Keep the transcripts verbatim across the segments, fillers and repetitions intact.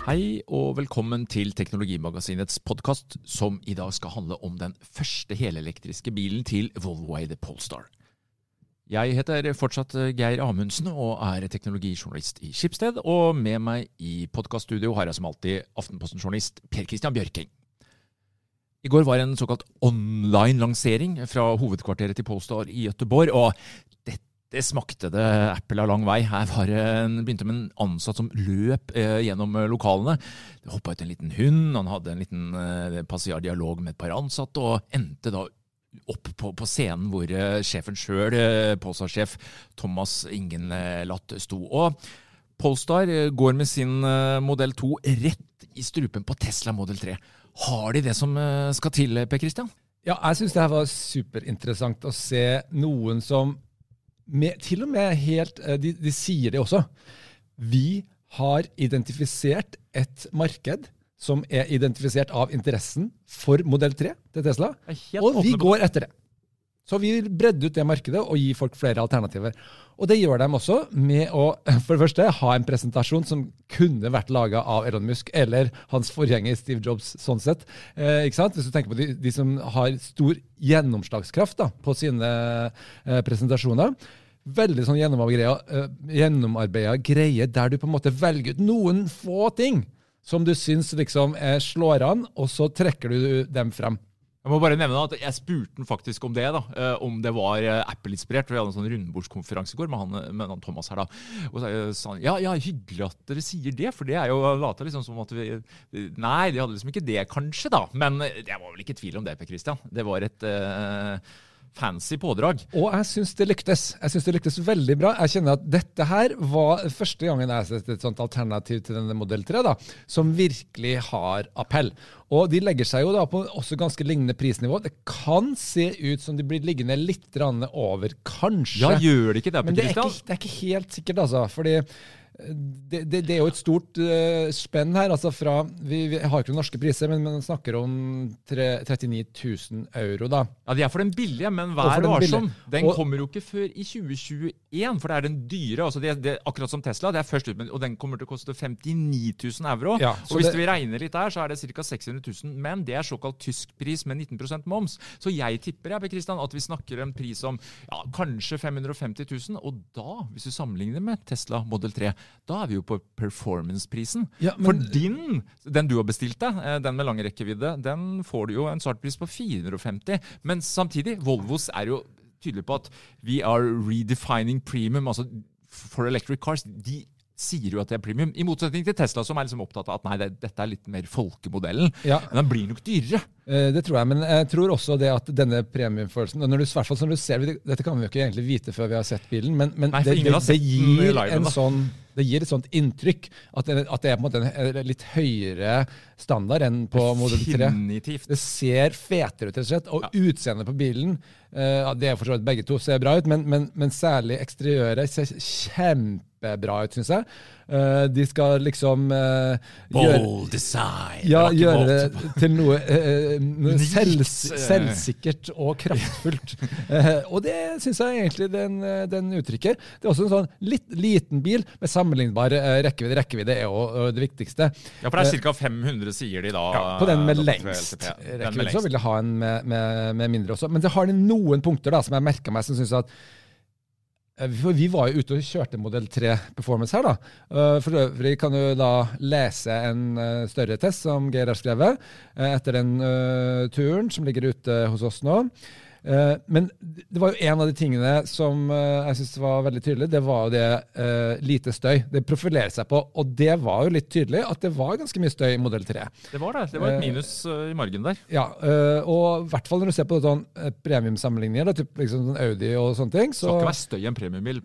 Hei og velkommen til Teknologimagasinets podcast, som i dag skal handle om den første helelektriske bilen til Volvoeide Polestar. Jeg heter fortsatt Geir Amundsen og er teknologijournalist i Schibsted, og med meg i podcaststudio har jeg som alltid Aftenposten-journalist Per Christian Bjørking. I går var en såkalt online-lansering fra hovedkvarteret til Polestar i Göteborg, og dette Det smakte det Apple av lang vei. Her var en, begynte med en ansatt som løp eh, gjennom lokalene. Det hoppet ut en liten hund, han hadde en liten eh, passiar-dialog med et par ansatte, og endte da opp på, på scenen hvor eh, sjefen selv, eh, Polestar-sjef Thomas Ingenlath, sto. Og Polestar eh, går med sin eh, Model to rett i strupen på Tesla Model tre. Har de det som eh, skal til, Per Christian? Ja, jeg synes det her var superinteressant å se noen som Med, til og med helt, de, de sier det også. Vi har identifisert et marked som er identifisert av interessen for Model tre til Tesla, og vi går etter det. Så vi vil bredde ut det markedet og gi folk flere alternativer. Og det gjør de også med å, for det første, ha en presentasjon som kunne vært laget av Elon Musk eller hans forgjenger Steve Jobs, sånn sett. Eh, ikke sant? Hvis du tenker på de, de som har stor gjennomslagskraft da, på sine eh, presentasjoner. Veldig sånn gjennomarbeidet, uh, gjennomarbeidet greie der du på en måte velger ut noen få ting som du synes liksom eh, slår an, og så trekker du dem frem. Jeg må bare nevne at jeg spurte den faktisk om det da, om det var Apple-inspirert. Vi hadde en sånn rundbordskonferanse i går med han, med han Thomas her da. Og så sa han, ja, ja, hyggelig at dere sier det, for det er jo lata liksom som at vi... Nei, de hadde liksom ikke det kanskje da, men jeg var vel ikke i tvil om det, Per Christian. Det var et... Uh, fancy pådrag. Og jeg synes det lyktes. Jeg synes det lyktes veldig bra. Jeg kjenner at dette her var første gangen jeg har sett et sånt alternativ til denne Model tre da, som virkelig har appell. Og de legger seg jo da på også ganske lignende prisnivå. Det kan se ut som de blir liggende litt over, kanskje. Ja, gjør det ikke det, Men det er ikke, det er ikke helt sikkert, altså. Fordi Det, det, det er jo et stort uh, spenn her, altså fra, vi, vi har ikke norske priser, men man snakker om tre, trettini tusen euro da. Ja, de er for den billige, men vær varsom. Den og, kommer jo ikke før i tjue tjueen, for det er den dyre, altså det, det, akkurat som Tesla, det er først ut, og den kommer til å koste femtini tusen euro. Ja, og hvis det, vi regner litt der, så er det ca. seks hundre tusen, men det er såkalt tysk pris med nitten prosent moms. Så jeg tipper, jeg, Per Christian, at vi snakker en pris om ja, kanskje fem hundre og femti tusen, og da, hvis du sammenligner med Tesla Model tre, da er vi jo på performance-prisen. Ja, men... For din, den du har bestilt deg, den med lang rekkevidde, den får du jo en startpris på fire hundre og femti. Men samtidig, Volvos er jo tydelig på at vi are redefining premium, altså for electric cars, de sier jo at det er premium, i motsetning til Tesla, som er liksom opptatt av at nei, det, dette er litt mer folkemodellen. Ja. Men den blir nok dyrere. Eh, det tror jeg, men jeg tror også det at denne premiumfølelsen, når du, i hvert fall som du ser, dette kan vi jo ikke egentlig vite før vi har sett bilen, men, men nei, det, det, det gir live, en sånn, det gir et sånt inntrykk at det, at det er på en måte en litt høyere standard enn på Model tre. Definitivt. Det ser fetere ut, rett og slett, og ja. Utseendet på bilen, eh, det er for så vidt begge to ser bra ut, men, men, men særlig eksteriøret ser kjempe bra ut, synes jeg. Uh, de skal liksom uh, gjøre, design, ja, gjøre det til noe, uh, noe selv, selvsikkert og kraftfullt. Uh, og det synes jeg egentlig den, den uttrykker. Det er også en sånn litt liten bil med sammenlignbar uh, rekkevidde. Rekkevidde er jo uh, det viktigste. Ja, for det er cirka fem hundre, sier de da. Ja, på den med lengst. Rekkevidde så vil jeg ha en med, med, med mindre også. Men det har de noen punkter da, som jeg merket meg, som synes at For vi var jo ute og kjørte Model tre Performance her da. For øvrig kan du da lese en større test som Geir har skrevet etter den uh, turen som ligger ute hos oss nå. Uh, men det var jo en av de tingene som uh, jeg synes var veldig tydelig, det var jo det uh, lite støy. Det profilerer seg på, og det var jo litt tydelig at det var ganske mye støy i Model tre. Det var det, det var et minus uh, i margen der. Ja, uh, og i hvert fall når du ser på sånn uh, premiumsammenligninger, da, typ, liksom sånn Audi og sånne ting. Så skal ikke være støy i en premiumbil.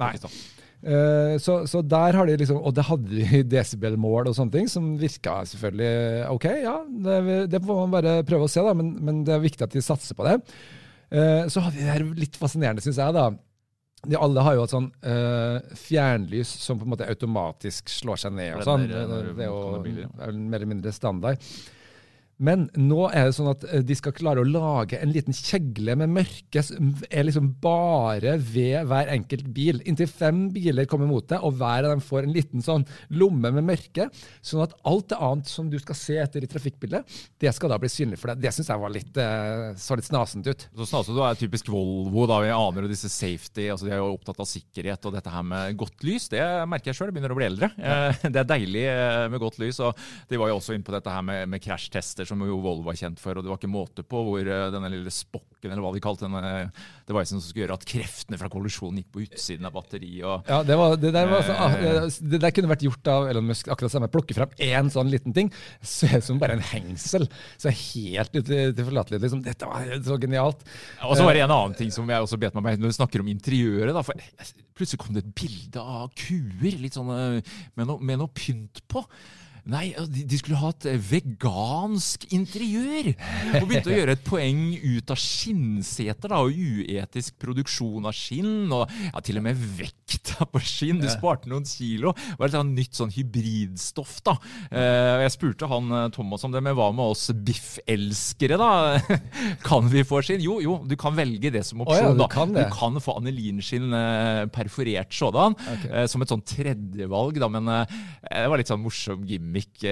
Uh, så, så der har de liksom, og det hadde de decibel-mål og sånne ting, som virket selvfølgelig ok, ja, det, det får man bare prøve å se da, men, men det er viktig at de satser på det. Uh, så hadde de det her litt fascinerende, synes jeg da. De alle har jo et sånn uh, fjernlys som på en måte automatisk slår seg ned og sånn. Det, det er jo er mer eller mindre standard. Men nå er det sånn at de skal klare å lage en liten kjegle med mørke som er liksom bare ved hver enkelt bil. Inntil fem biler kommer mot deg, og hver av dem får en liten sånn lomme med mørke, sånn at alt det annet som du skal se etter i trafikkbildet, det skal da bli synlig for deg. Det synes jeg var litt, så litt snasent ut. Så snasent, du er typisk Volvo, da vi aner jo disse safety, altså de er jo opptatt av sikkerhet, og dette her med godt lys, det merker jeg selv, det begynner å bli eldre. Ja. Det er deilig med godt lys, og de var jo også inne på dette her med, med crash-tester, som jo Volvo var kjent for, og det var ikke måte på hvor denne lille spokken, eller hva vi kalte denne devicen, som skulle gjøre at kreftene fra kollisjonen gikk på utsiden av batteri. Og, ja, det, var, det, der var så, det der kunne vært gjort av Elon Musk, akkurat samme, plukke frem en sånn liten ting, så er det som bare en hengsel, så er helt utilforlatelig, liksom, dette var så genialt. Og så var det en annen ting som jeg også bet meg med, når vi snakker om interiøret, da, for plutselig kom det et bilde av kuer, litt sånn med noe, med noe pynt på. Nei, de skulle ha et vegansk interiør, og begynte å gjøre et poeng ut av skinnseter da, og uetisk produksjon av skinn, og ja, til og med vekta på skinn, du sparte noen kilo, det var et sånn nytt sånn hybridstoff da. Jeg spurte han Thomas om det, men hva med oss biffelskere da? Kan vi få skinn? Jo, jo, du kan velge det som opsjon. Oh, ja, du, kan du kan få anilinskinn perforert sådan, okay. Som et sånn tredjevalg da, men det var litt sånn morsom gimmick.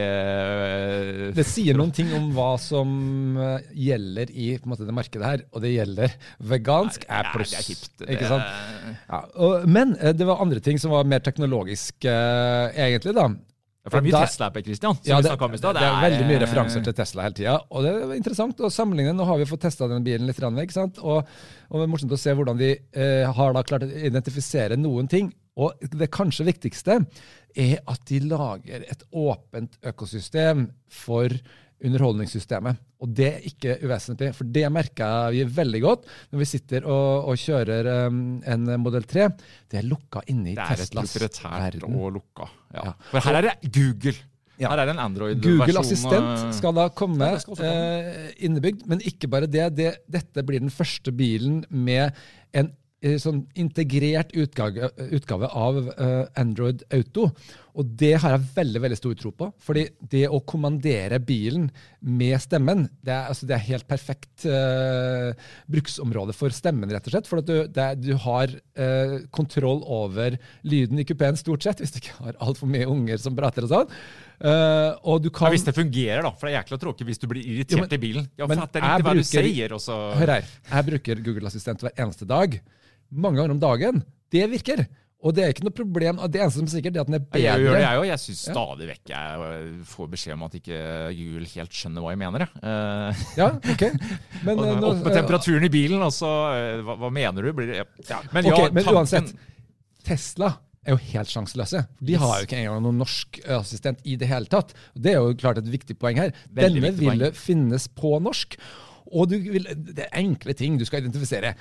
Det sier noen ting om hva som gjelder i på en måte, det markedet her, og det gjelder vegansk er pluss. Det er hipt. Ikke sant? Ja, og, men det var andre ting som var mer teknologisk uh, egentlig da. For det er mye der, Tesla på, Christian, som ja, vi det, snakket om i sted. Det, det er veldig mye referanser til Tesla hele tiden, og det er interessant å sammenligne. Nå har vi fått testet denne bilen litt, ikke sant? Og, og det er morsomt å se hvordan de uh, har da klart å identifisere noen ting. Og det kanskje viktigste er at de lager et åpent økosystem for underholdningssystemet. Og det er ikke uvesentlig, for det merker vi veldig godt når vi sitter og, og kjører um, en Model tre. Det er lukket inne i Teslas verden. Det er et proprietært og lukket. Ja. Ja. For her er det Google. Ja. Her er det en Android-versjon. Google Assistent skal da komme, ja, skal komme. Eh, innebygd, men ikke bare det, det. Dette blir den første bilen med en sånn integrert utgave, utgave av uh, Android Auto. Og det har jeg veldig, veldig stor tro på. Fordi det å kommandere bilen med stemmen, det er, altså, det er helt perfekt uh, bruksområde for stemmen, rett og slett. For at du, det, du har uh, kontroll over lyden i kupeen stort sett, hvis du ikke har alt for mye unger som prater og sånn. Uh, og du kan... ja, hvis det fungerer da, for det er jækla tråkig hvis du blir irritert jo, men, i bilen. Ja, men det er ikke hva bruker, du sier. Og så... Hør her, jeg bruker Google Assistent hver eneste dag. Mange ganger om dagen. Det virker. Og det er ikke noe problem. Det eneste som er sikkert er at den er bedre. Jeg gjør det, jeg, og jeg synes stadig vekk jeg får beskjed om at ikke Google helt skjønner hva jeg mener. Uh, ja, ok. Men, og, nå, opp med temperaturen i bilen, og så, hva, hva mener du? Blir det, ja. Men, okay, ja, men tanken... uansett, Tesla er jo helt sjanseløse. De yes. har jo ikke engang noen norsk assistent i det hele tatt. Det er jo klart et viktig poeng her. Veldig Denne vil finnes på norsk. Og du vil, det er enkle ting du skal identifisere.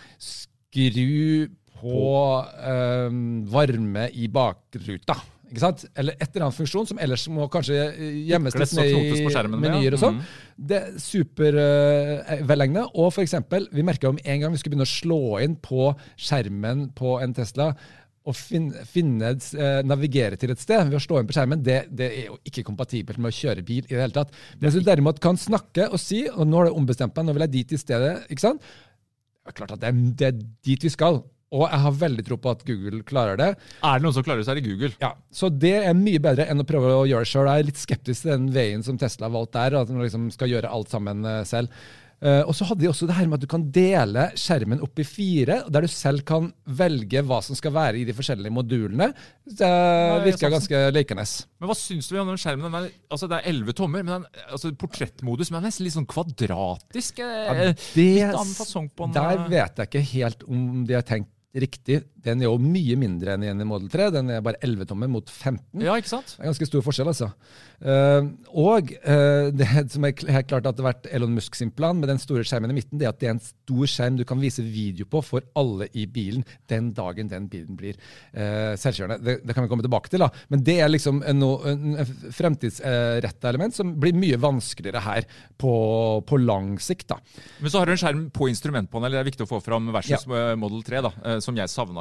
Skru på um, varme i bakruta, ikke sant? Eller et eller annet funksjon som ellers må kanskje gjemmes litt ned i menyer og sånn. Mm. Det er super uh, velegnet. Og for eksempel, vi merket om en gang vi skulle begynne å slå inn på skjermen på en Tesla, og finne, finne, uh, navigere til et sted ved å slå inn på skjermen, det, det er jo ikke kompatibelt med å kjøre bil i det hele tatt. Men hvis du derimot kan snakke og si, og nå har du ombestemt meg, nå vil jeg dit i stedet, ikke sant? Det er klart at det er, det er dit vi skal. Og jeg har veldig tro på at Google klarer det. Er det noen som klarer det, så er det Google. Ja, så det er mye bedre enn å prøve å gjøre det selv. Jeg er litt skeptisk til den veien som Tesla har valgt der, at man liksom skal gjøre alt sammen selv. Uh, og så hadde de også det her med at du kan dele skjermen opp i fire, der du selv kan velge hva som skal være i de forskjellige modulene. Det virker ganske lekenes. Men hva synes du om den skjermen? Den er, altså det er elleve tommer, men den, altså portrettmodus, men den er nesten litt sånn kvadratisk. Ja, det, litt annen fasong på den. Der vet jeg ikke helt om de har tenkt riktig. Den er jo mye mindre enn i Model tre. Den er bare elleve tommer mot femten. Ja, ikke sant? Det er ganske stor forskjell, altså. Uh, og uh, det som er helt klart at det har vært Elon Musk sin plan med den store skjermen i midten, det er at det er en stor skjerm du kan vise video på for alle i bilen den dagen den bilen blir uh, selvkjørende. Det, det kan vi komme tilbake til, da. Men det er liksom en, en fremtidsrettet element som blir mye vanskeligere her på, på lang sikt, da. Men så har du en skjerm på instrumentpanel, det er viktig å få fram versus ja. Model tre, da, som jeg savnet litt.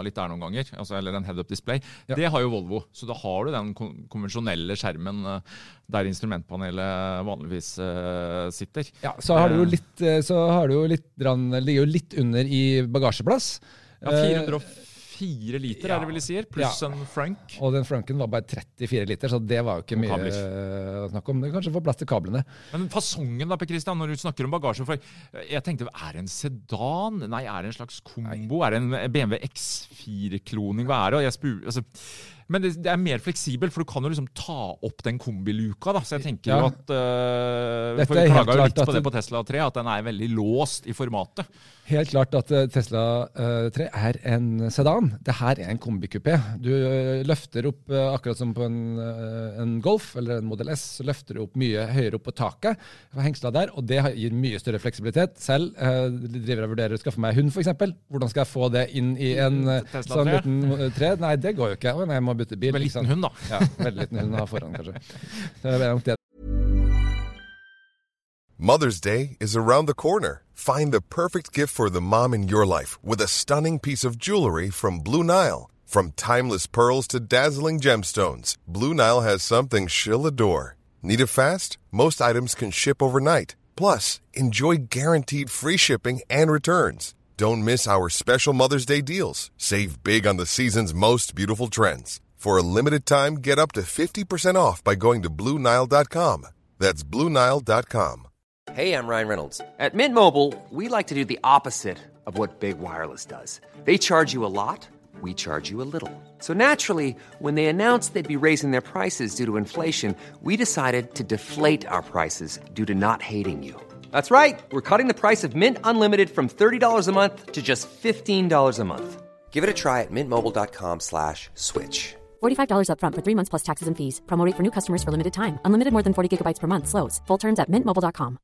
litt der noen ganger, altså, eller en head-up display, Ja. det har jo Volvo. Så da har du den kon- konvensjonelle skjermen eh, der instrumentpanelet vanligvis eh, sitter. Ja, så har du jo litt, eh, så har du jo litt, dran- ligger jo litt under i bagasjeplass. Ja, fire hundre og fire liter ja. er det vel de sier, pluss Ja. en Frank. Og den Franken var bare trettifire liter, så det var jo ikke mye Kabler. eh, å snakke om. Det kanskje få plass til kablene. Men fasongen da, Per Christian, når du snakker om bagasje, for jeg tenkte, er det en sedan? Nei, er det en slags kombo? Er det en B M W X fire-kloning? Hva er det? Og jeg spur, altså, men det, det er mer fleksibelt, for du kan jo liksom ta opp den kombiluka, da. Så jeg tenker Ja. jo at, uh, Dette for er vi helt klaget jo klart litt på at det det- på Tesla tre, at den er veldig låst i formatet. Helt klart at eh, Tesla eh, tre er en sedan. Det her er en kombikupé. Du eh, løfter opp, eh, akkurat som på en, eh, en Golf eller en Model S, så løfter du opp mye høyere opp på taket, hengsla der, og det har- gir mye større fleksibilitet. Selv eh, driver jeg og vurderer å skaffe meg hund, for eksempel. Hvordan skal jeg få det inn i en eh, Tesla sånn tre? liten eh, tre? Nei, det går jo ikke. Å, nei, jeg må bytte bil. Med ikke sant? liten hund, da. Ja, veldig liten hund å ha foran, kanskje. Så det er nok det. Mother's Day is around the corner. Find the perfect gift for the mom in your life with a stunning piece of jewelry from Blue Nile. From timeless pearls to dazzling gemstones, Blue Nile has something she'll adore. Need it fast? Most items can ship overnight. Plus, enjoy guaranteed free shipping and returns. Don't miss our special Mother's Day deals. Save big on the season's most beautiful trends. For a limited time, get up to fifty percent off by going to Blue Nile dot com. That's Blue Nile dot com. Hey, I'm Ryan Reynolds. At Mint Mobile, we like to do the opposite of what Big Wireless does. They charge you a lot, we charge you a little. So naturally, when they announced they'd be raising their prices due to inflation, we decided to deflate our prices due to not hating you. That's right. We're cutting the price of Mint Unlimited from thirty dollars a month to just fifteen dollars a month. Give it a try at mintmobile.com slash switch. forty-five dollars up front for three months plus taxes and fees. Promo rate for new customers for limited time. Unlimited more than forty gigabytes per month. Slows full terms at mint mobile dot com.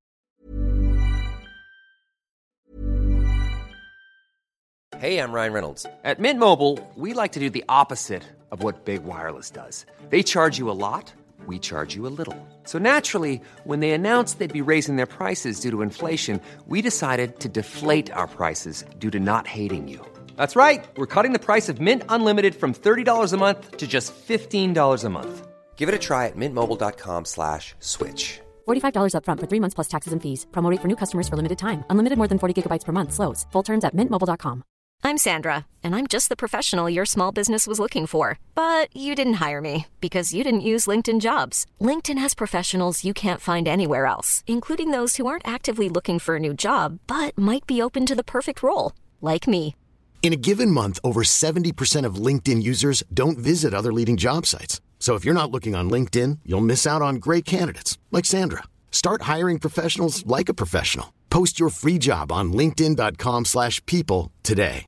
Hey, I'm Ryan Reynolds. At Mint Mobile, we like to do the opposite of what Big Wireless does. They charge you a lot, we charge you a little. So naturally, when they announced they'd be raising their prices due to inflation, we decided to deflate our prices due to not hating you. That's right. We're cutting the price of Mint Unlimited from thirty dollars a month to just fifteen dollars a month. Give it a try at mintmobile.com slash switch. forty-five dollars up front for three months plus taxes and fees. Promo rate for new customers for limited time. Unlimited more than forty gigabytes per month. Slows full terms at mint mobile dot com. I'm Sandra, and I'm just the professional your small business was looking for. But you didn't hire me because you didn't use LinkedIn Jobs. LinkedIn has professionals you can't find anywhere else, including those who aren't actively looking for a new job, but might be open to the perfect role, like me. In a given month, over seventy percent of LinkedIn users don't visit other leading job sites. So if you're not looking on LinkedIn, you'll miss out on great candidates like Sandra. Start hiring professionals like a professional. Post your free job on linkedin.com slash people today.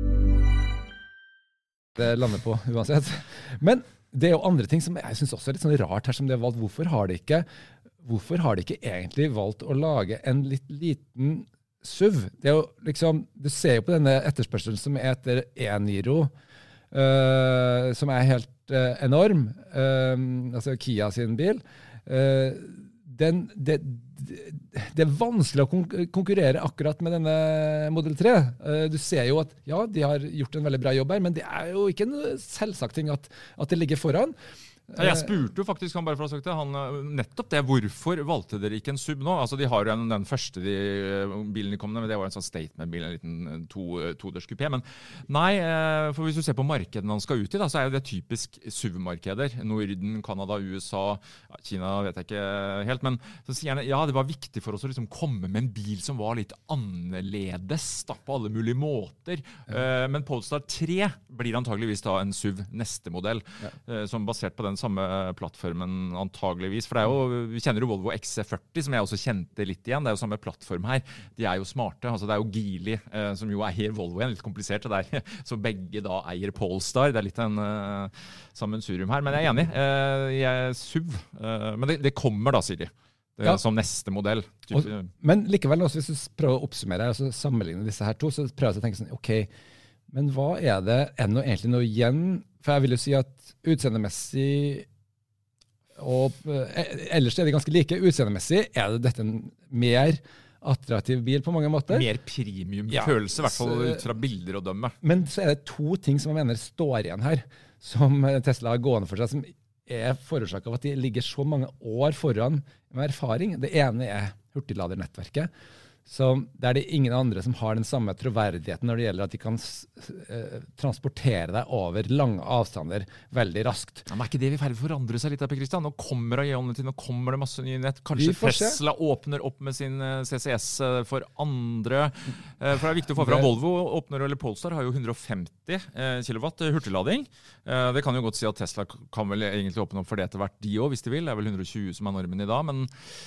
Det lander på uansett. Men det er jo andre ting som jeg synes også er litt sånn rart her som det er valgt. Hvorfor har de ikke, hvorfor har de ikke egentlig valgt å lage en litt liten S U V? Det er jo liksom, du ser jo på denne etterspørselen som er etter e-Niro, uh, som er helt uh, enorm, uh, altså Kia sin bil. Uh, den, det, det er vanskelig å kon- konkurrere akkurat med denne Model tre. Uh, du ser jo at ja, de har gjort en veldig bra jobb her, men det er jo ikke en selvsagt ting at, at det ligger foran. Ja, jeg spurte jo faktisk han bare for å ha sagt det, han, nettopp det, hvorfor valgte dere ikke en sub nå? Altså de har jo en, den første de, bilen de kom med, men det var en sånn statement-bil, en liten to, todørskupé. Men nei, for hvis du ser på markedene han skal ut i, da, så er jo det typisk S U V-markeder. Norden, Kanada, U S A, Kina vet jeg ikke helt, men så sier han, ja, det var viktig for oss å liksom komme med en bil som var litt annerledes da, på alle mulige måter. Ja. Men Polestar tre blir antageligvis da en S U V neste modell, ja. Som basert på den samme plattformen antageligvis, for det er jo, vi kjenner jo Volvo X C førti, som jeg også kjente litt igjen, det er jo samme plattform her, de er jo smarte, altså det er jo Geely, eh, som jo eier Volvo igjen, litt komplisert det der, så begge da eier Polestar, det er litt en uh, sammensurium her, men jeg er enig, uh, jeg er S U V, uh, men det, det kommer da, sier de, det, ja. Som neste modell. Og, men likevel også, hvis du prøver å oppsummere og sammenligne disse her to, så prøver jeg å tenke sånn, ok, men hva er det ennå egentlig noe igjen? For jeg vil jo si at utseendemessig og eh, ellers er det ganske like. Utseendemessig er det dette en mer attraktiv bil på mange måter. Mer premium Ja, følelse, i hvert fall så- ut fra bilder og dømme. Men så er det to ting som jeg mener står igjen her, som Tesla har gående for seg, som er forårsaket av at de ligger så mange år foran med erfaring. Det ene er hurtigladernettverket. Så der er det ingen andre som har den samme troverdigheten når det gjelder at de kan uh, transportere deg over lange avstander veldig raskt. Ja, men er ikke det vi ferdig forandre seg litt, Per Kristian? Nå kommer det Ionity, nå kommer det masse nye nett. Kanskje Tesla åpner opp med sin C C S for andre. Uh, for det er viktig å få fram. Volvo åpner, eller Polestar har jo hundre og femti kilowatt hurtiglading. Uh, det kan jo godt si at Tesla kan vel egentlig åpne opp for det etter hvert de også, hvis de vil. Det er vel hundre og tjue som er normen i dag, men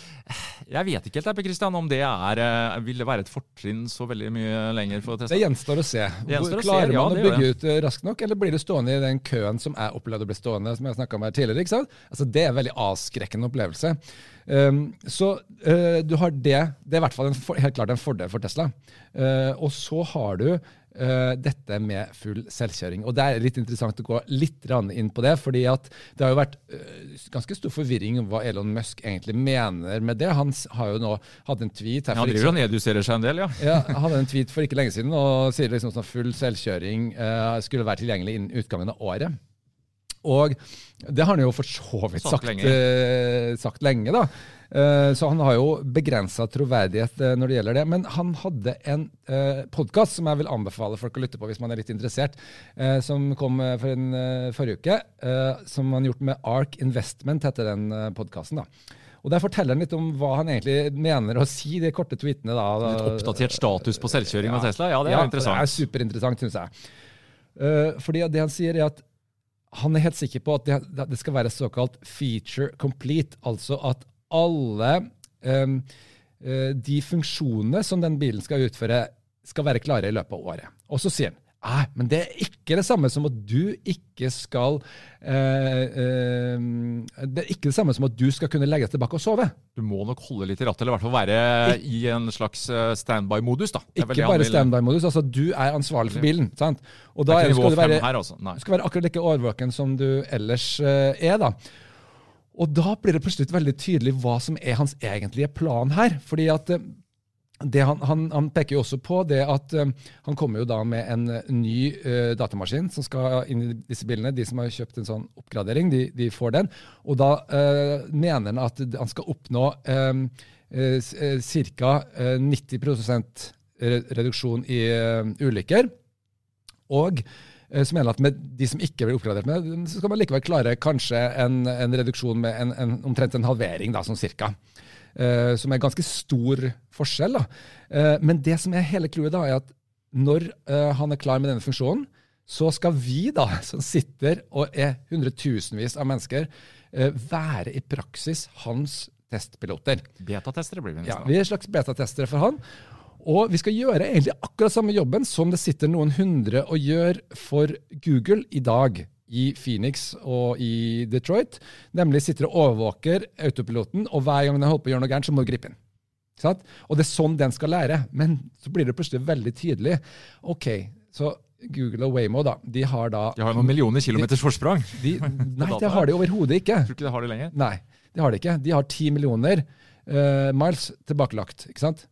jeg vet ikke helt, Per Kristian, om det er vil det være et fortrinn så veldig mye lenger for Tesla? Det gjenstår å se. Gjenstår å Klarer se, ja, man å det bygge gjør ut uh, raskt nok, eller blir det stående i den køen som er opplevd å bli stående, som jeg snakket om her tidligere, ikke sant? Altså, det er en veldig avskrekkende opplevelse. Um, så uh, du har det, det er i hvert fall en for, helt klart en fordel for Tesla. Uh, og så har du uh, dette med full selvkjøring. Og det er litt interessant å gå litt inn på det, fordi at det har jo vært uh, ganske stor forvirring om hva Elon Musk egentlig mener med det. Han har jo nå hatt en tweet her. Ja, han driver og nedjusterer seg en del, ja. Ja, han hadde en tweet for ikke lenge siden og sier liksom sånn full selvkjøring uh, skulle være tilgjengelig innen utgangen av året. Og det har han jo for så vidt sagt, sagt lenge, uh, sagt lenge da. Uh, så han har jo begrenset troverdighet uh, når det gjelder det. Men han hadde en uh, podcast som jeg vil anbefale folk å lytte på hvis man er litt interessert, uh, som kom uh, for en uh, forrige uke, uh, som han gjort med Ark Investment, heter den uh, podcasten da. Og der forteller han litt om hva han egentlig mener å si, de korte tweetene da. Litt oppdatert status på selvkjøring av Tesla, ja, det er ja, interessant. Det er superinteressant, synes jeg. Uh, fordi det han sier er at han er helt sikker på at det, det skal være såkalt feature complete, altså at alle um, uh, de funksjonene som den bilen skal utføre skal være klare i løpet av året. Og så sier han, ah, men det er ikke det samme som at du ikke skal uh, uh, det er ikke det samme som at du skal kunne legge deg tilbake og sove. Du må nok holde litt i rattet, eller i hvert fall være Ik i en slags standby-modus da. Ikke bare standby-modus, altså du er ansvarlig for bilen, sant? Og da er, skal, du være, her, altså. du skal være akkurat like årvåken som du ellers uh, er da. Og da blir det plutselig veldig tydelig hva som er hans egentlige plan her, fordi at uh, det han, han, han peker jo også på det at um, han kommer jo da med en ny uh, datamaskin som skal inn i disse bilene. De som har kjøpt en sånn oppgradering, de, de får den. Og da uh, mener han at han skal oppnå um, uh, ca. Uh, nitti prosent reduksjon i uh, ulykker. Og uh, så mener han at med de som ikke blir oppgradert med, så skal man likevel klare kanskje en, en reduksjon med en, en, omtrent en halvering da, sånn cirka. Uh, som er ganske stor forskjell. Da. Uh, men det som er hele clouet da, er at når uh, han er klar med denne funksjonen, så skal vi da, som sitter og er hundretusenvis av mennesker, uh, være i praksis hans testpiloter. Betatestere blir vi nesten. Ja, vi er slags betatestere for han. Og vi skal gjøre egentlig akkurat samme jobben som det sitter noen hundre og gjør for Google i dag, i Phoenix og i Detroit, nemlig sitter og overvåker autopiloten, og hver gang den holder på å gjøre noe gærent, så må du gripe inn. Sant? Og det er sånn den skal lære, men så blir det plutselig veldig tydelig. Ok, så Google og Waymo da, de har da... De har noen millioner kilometers forsprang. De, nei, det har de overhodet ikke. Tror ikke det har de lenger? Nei, det har de ikke. De har ti millioner uh, miles tilbakelagt, ikke sant?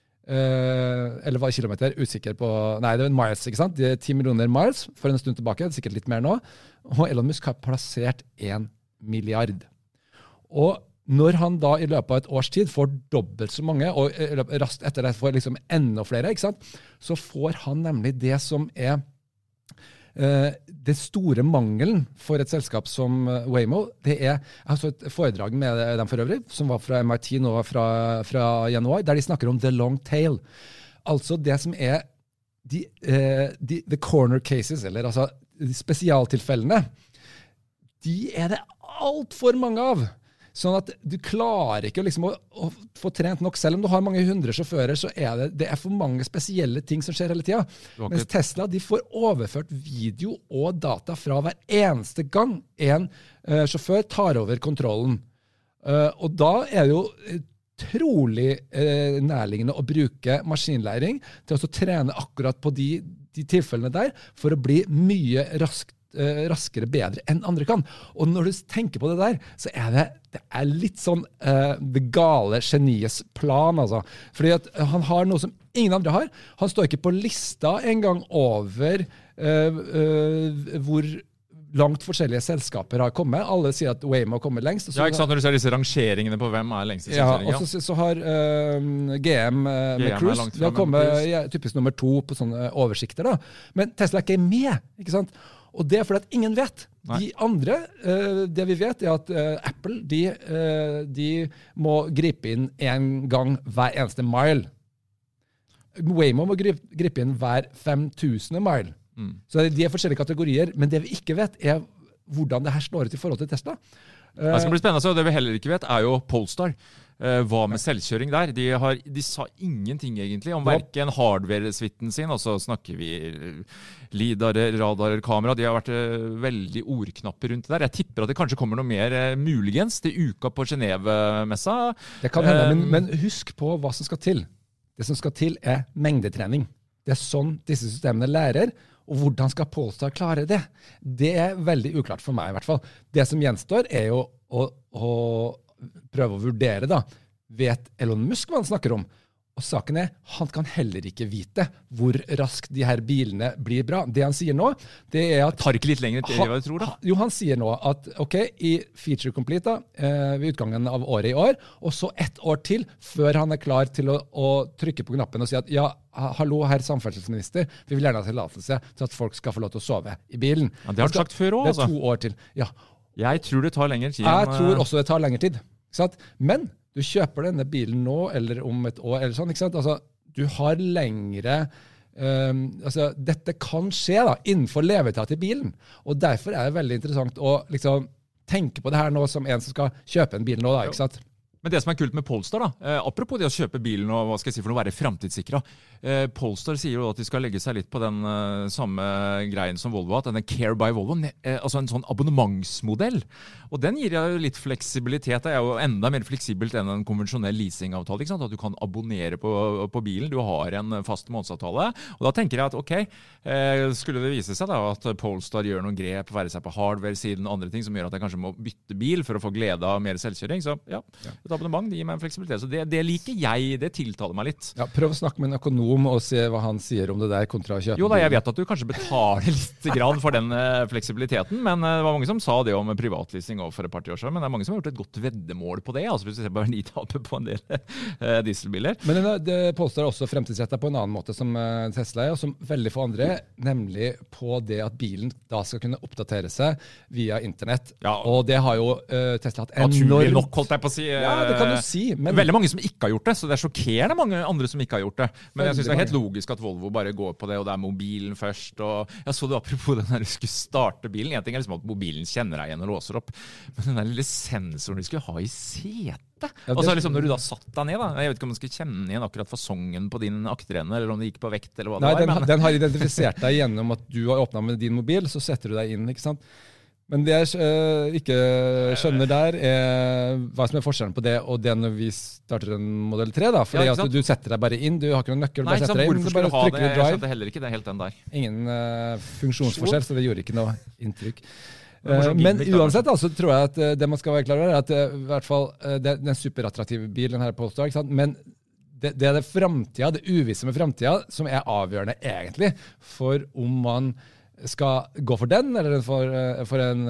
Uh, eller hva kilometer, usikker på... Nei, det er miles, ikke sant? De er ti millioner miles for en stund tilbake, det er sikkert litt mer nå. Og Elon Musk har plassert en milliard. Og når han da i løpet av et års tid får dobbelt så mange, og raskt etter det får liksom enda flere, ikke sant? Så får han nemlig det som er uh, det store mangelen for et selskap som Waymo. Det er altså et foredrag med dem for øvrig, som var fra M I T nå fra, fra januar, der de snakker om the long tail. Altså det som er de, uh, de, the corner cases, eller altså spesialtilfellene, de er det alt for mange av. Sånn at du klarer ikke liksom å, å få trent nok. Selv om du har mange hundre sjåfører, så er det, det er for mange spesielle ting som skjer hele tiden. Mens Tesla, de får overført video og data fra hver eneste gang en uh, sjåfør tar over kontrollen. Uh, og da er det jo trolig uh, nærliggende å bruke maskinlæring til å trene akkurat på de, de tilfellene der, for å bli mye raskt uh, raskere, bedre enn andre kan. Og når du tenker på det der, så er det, det er litt sånn uh, det gale geniets plan, altså. Fordi at han har noe som ingen andre har. Han står ikke på lista en gang over uh, uh, hvor langt forskjellige selskaper har kommet. Alle sier at Waymo kommer lengst. Ja, ikke sant, når du ser disse rangeringene på hvem er lengst i ja, ja. og så, så har uh, G M uh, med Cruise, det har kommet ja, typisk nummer to på sånne oversikter da. Men Tesla er ikke med, ikke sant? Og det er fordi at ingen vet. Nei. De andre, uh, det vi vet er at uh, Apple, de, uh, de må gripe inn en gang hver eneste mile. Waymo må gripe, gripe inn hver femtusen mile. Mm. Så de er forskjellige kategorier, men det vi ikke vet er hvordan det her slår ut i forhold til Tesla. Det skal bli spennende, så det vi heller ikke vet er jo Polestar. Hva med selvkjøring der? De, har, de sa ingenting egentlig om hverken hardware-svitten sin, og så snakker vi lidarer, radarer, kamera. De har vært veldig ordknappe rundt det der. Jeg tipper at det kanskje kommer noe mer muligens til uka på Geneve-messa. Det kan hende, men, men husk på hva som skal til. Det som skal til er mengdetrening. Det er sånn disse systemene lærer, og hvordan skal Polestar klare det? Det er veldig uklart for meg i hvert fall. Det som gjenstår er jo å, å prøve å vurdere da. Vet Elon Musk hva han snakker om? Og saken er, han kan heller ikke vite hvor raskt de her bilene blir bra. Det han sier nå, det er at... Det tar ikke litt lenger til hva du tror da? Jo, han sier nå at, ok, i feature complete da, eh, ved utgangen av året i år, og så ett år til før han er klar til å, å trykke på knappen og si at, ja, hallo, herr samferdselsminister, vi vil gjerne ha tillatelse til at folk skal få lov til å sove i bilen. Ja, det har du sagt før også, altså. Det er to år til, ja. Jeg tror det tar lengre tid. Jeg tror også det tar lengre tid, ikke sant? Men du kjøper denne bilen nå, eller om et år, eller sånn, ikke sant? Altså, du har lengre, um, altså, dette kan skje da, innenfor levetid til bilen, og derfor er det veldig interessant å liksom, tenke på det her nå som en som skal kjøpe en bil nå, da, ikke sant? Men det som er kult med Polestar da, eh, apropos det å kjøpe bilen og hva skal jeg si for noe være fremtidssikret, eh, Polestar sier jo at de skal legge seg litt på den eh, samme greien som Volvo, at denne Care by Volvo, eh, altså en sånn abonnementsmodell, og den gir jo litt fleksibilitet, det er jo enda mer fleksibelt enn en konvensjonell leasingavtale, ikke sant? At du kan abonnere på, på bilen, du har en fast månedsavtale, og da tenker jeg at ok, eh, skulle det vise seg da at Polestar gjør noen grep, være seg på hardware-siden, andre ting som gjør at jeg kanskje må bytte bil for å få glede av mer selvkjøring, så ja, ja. Et abonnement, det gir meg en fleksibilitet. Så det, det liker jeg, det tiltaler meg litt. Ja, prøv å snakke med en økonom og se hva han sier om det der kontra å kjøpe. Jo da, jeg vet at du kanskje betaler litt grann for den uh, fleksibiliteten, men uh, det var mange som sa det om privatleasing for et par år siden, men det er mange som har gjort et godt veddemål på det, altså hvis du ser på verditapet på en del uh, dieselbiler. Men det, det påstår også fremtidsrettet på en annen måte som uh, Tesla er, og som veldig få andre, nemlig på det at bilen da skal kunne oppdatere seg via internett. Ja. Og det har jo uh, Tesla hatt enormt... Naturlig nok, holdt jeg på å si. Ja, det kan du si. Men... Veldig mange som ikke har gjort det, så det er sjokkerende mange andre som ikke har gjort det. Men jeg synes det er helt logisk at Volvo bare går på det, og det er mobilen først. Og jeg så det apropos den der du skulle starte bilen. En ting er liksom at mobilen kjenner deg igjen og låser opp, men den der lille sensoren du skulle ha i setet. Ja, og så liksom når du da satt deg ned, da, jeg vet ikke om du skulle kjenne igjen akkurat fasongen på din akterende, eller om det gikk på vekt, eller hva Nei, det var. Den, men... den har identifisert deg gjennom at du har åpnet med din mobil, så setter du deg inn, ikke sant? Men det jeg uh, ikke skjønner der er hva som er forskjellen på det og det når vi starter en modell tre da, fordi ja, at du, du setter deg bare inn, du har ikke noen nøkkel, Nei, bare setter deg inn, du bare trykker drive. Jeg skjønte heller ikke, det er helt den der. Ingen uh, funksjonsforskjell, så det gjorde ikke noe inntrykk. Uh, men uansett altså, tror jeg at uh, det man skal være klar over er at uh, i hvert fall uh, det, det er en superattraktiv bil, den her Polestar, ikke sant? Men det, det er det fremtida, det uvisse med fremtida, som er avgjørende egentlig for om man skal gå for den, eller for, for en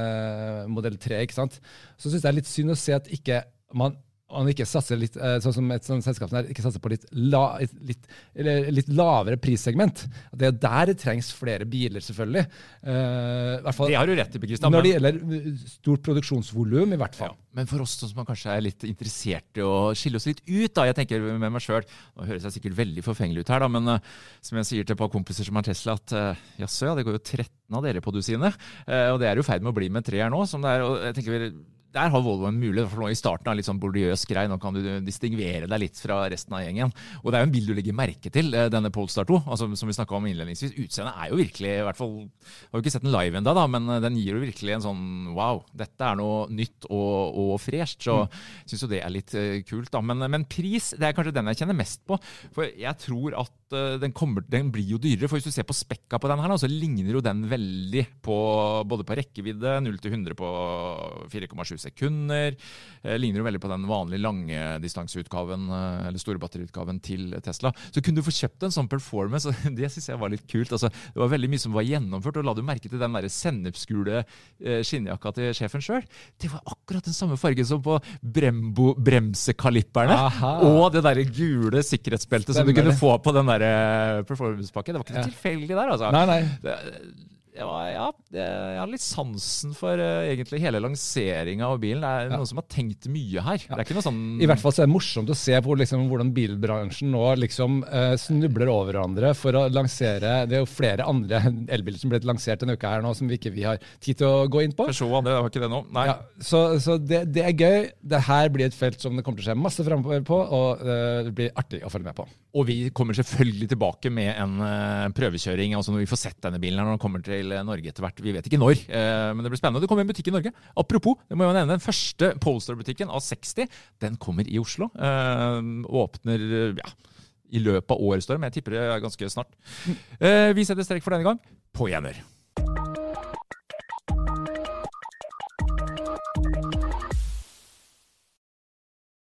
uh, modell tre, ikke sant? Så synes jeg det er litt synd å se at ikke man, man ikke satser litt, uh, sånn som et sånt selskap der, ikke satser på litt, la, litt, eller, litt lavere prissegment. Det er der det trengs flere biler, selvfølgelig. Uh, i hvert fall, det har du rett i, Kristian. Når det gjelder stort produksjonsvolum, i hvert fall. Ja. Men for oss som kanskje er litt interessert i å skille oss litt ut, da, jeg tenker med meg selv, nå høres jeg sikkert veldig forfengelig ut her, da, men uh, som jeg sier til et par kompiser som har Tesla, at uh, jaså, ja, det går jo tretten av dere på dusinet, uh, og det er jo ferd med å bli med tre her nå, som det er, og jeg tenker der har Volvo en mulighet, for nå i starten av litt sånn bordiøs grei, nå kan du distingvere deg litt fra resten av gjengen. Og det er jo en bil du legger merke til, denne Polestar to, altså som vi snakket om innledningsvis. Utseendet er jo virkelig, i hvert fall, har jo ikke sett den live enda da, men den gir jo virkelig en sånn, wow, dette er noe nytt og, og fresht, så mm. synes jo det er litt uh, kult da. Men, men pris, det er kanskje den jeg kjenner mest på, for jeg tror at at uh, den, kommer, den blir jo dyrere, for hvis du ser på spekka på den her, så ligner jo den veldig på, både på rekkevidde, null til hundre på fire komma sju sekunder, uh, ligner jo veldig på den vanlige lange distanseutgaven, uh, eller store batteriutgaven til Tesla. Så kunne du få kjøpt en sånn performance, og det synes jeg var litt kult. Altså, det var veldig mye som var gjennomført, og la du merke til den der sennepsgule uh, skinnjakka til sjefen selv. Det var akkurat den samme fargen som på Brembo bremsekalipperne, og det der gule sikkerhetsbeltet som du kunne få på den der performance-pakken. Det var ikke ja. tilfeldig der, altså. Nei, nei. Det, ja, ja, det, jeg har litt sansen for uh, egentlig hele lanseringen av bilen. Det er ja. noen som har tenkt mye her. Ja. Det er ikke noe sånn... I hvert fall så er det morsomt å se på liksom, hvordan bilbransjen nå liksom uh, snubler over hverandre for å lansere. Det er jo flere andre elbiler som ble lansert en uke her nå som vi ikke vi har tid til å gå inn på. Så, det var ikke det nå. Nei. Ja, så så det, det er gøy. Det her blir et felt som det kommer til å skje masse fremover på, og uh, det blir artig å følge med på. Og vi kommer selvfølgelig tilbake med en uh, prøvekjøring, altså når vi får sett denne bilen her, når den kommer til Norge etter hvert. Vi vet ikke når, eh, men det blir spennende. Det kommer en butikk i Norge. Apropos, det må jeg nevne, den første Polestar-butikken av seksti, den kommer i Oslo. Eh, åpner ja, i løpet av året, står det, men jeg tipper det er ganske snart. Eh, vi setter strekk for denne gang. På gjenhør.